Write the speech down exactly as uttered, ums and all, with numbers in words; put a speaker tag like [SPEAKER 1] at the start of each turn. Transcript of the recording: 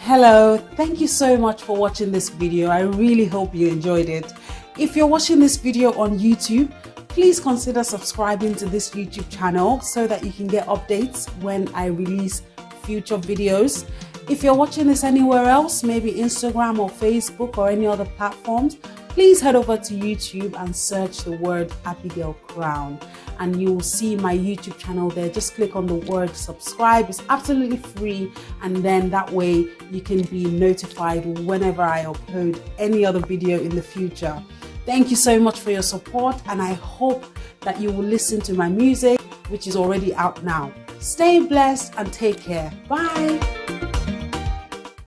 [SPEAKER 1] Hello, thank you so much for watching this video. I really hope you enjoyed it. If you're watching this video on YouTube, please consider subscribing to this YouTube channel so that you can get updates when I release future videos. If you're watching this anywhere else, maybe Instagram or Facebook or any other platforms, please head over to YouTube and search the word Abigail Crown and you will see my YouTube channel there. Just click on the word subscribe. It's absolutely free, and then that way you can be notified whenever I upload any other video in the future. Thank you so much for your support, and I hope that you will listen to my music, which is already out now. Stay blessed and take care. Bye.